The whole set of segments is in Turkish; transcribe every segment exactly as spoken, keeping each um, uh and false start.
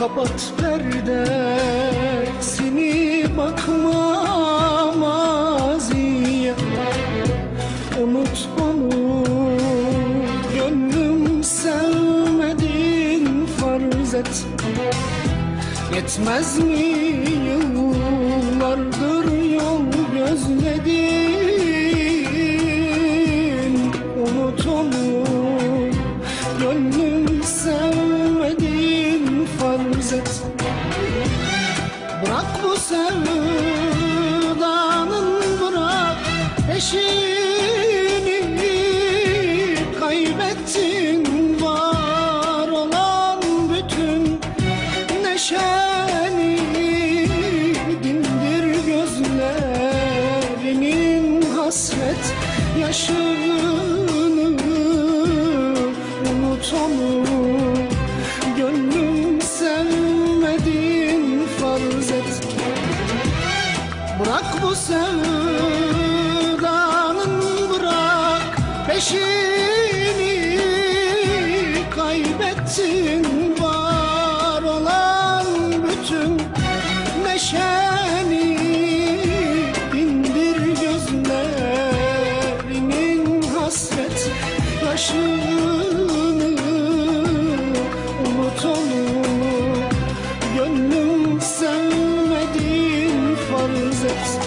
Kapat perdesini, bakma maziye. Unut onu, gönlüm sevmedin farz et. Yetmez mi yıllardır yol gözledin? Unut onu, gönlüm sevmedin farz et. Bırak bu sevdanın, bırak peşini, kaybettin var olan bütün neşeni. Dindir gözlerinin hasret yaşını, unut onu, gönlüm sevmedin farz et. Bırak bu sevdanın, bırak peşini, kaybettin var olan bütün neşeni. Dindir gözlerinin hasret yaşını, unut onu, gönlüm sevmedin farz et.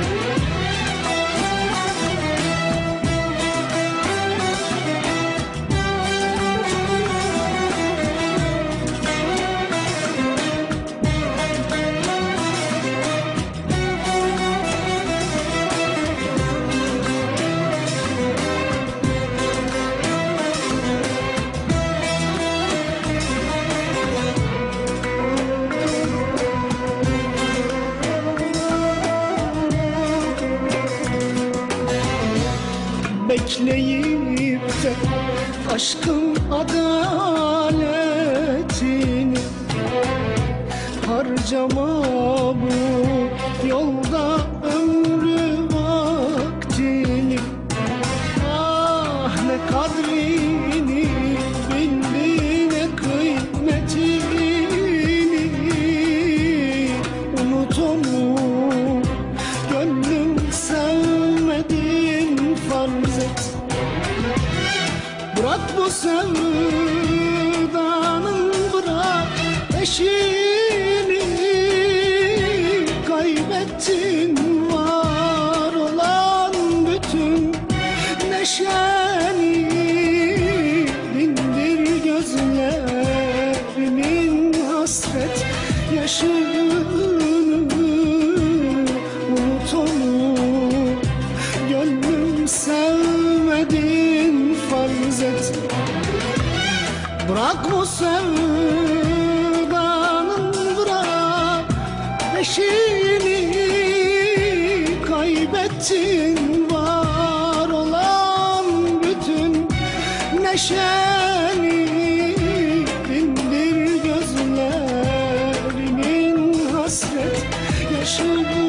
Bekleyip de aşkın adaletini harcama bu yolda ömrü vaktini. Ah ne kadrini bildi, ne kıymetini. Unut onu, gönlüm sevmedin farz et. Bırak bu sevdanın, bırak peşini, kaybettin var olan bütün neşeni. Dindir gözlerinin hasret yaşını, unut onu, gönlüm sevmedin farz et. Bırak bu sevdanın, bırak peşini, kaybettin var olan bütün neşeni. Dindir gözlerinin hasret yaşını,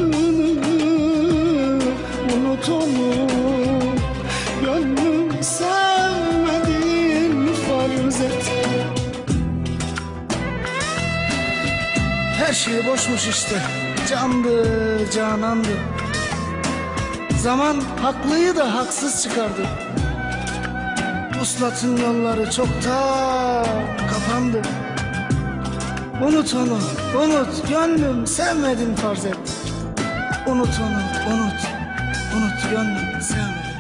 unut onu, gönlüm sevmedin farz et. Her şey boşmuş işte, candı canandı. Zaman haklıyı da haksız çıkardı. Vuslatın yolları çoktan kapandı. Unut onu, unut, gönlüm sevmedin farz et. Unut onu, unut, unut, gönlüm sevmedin.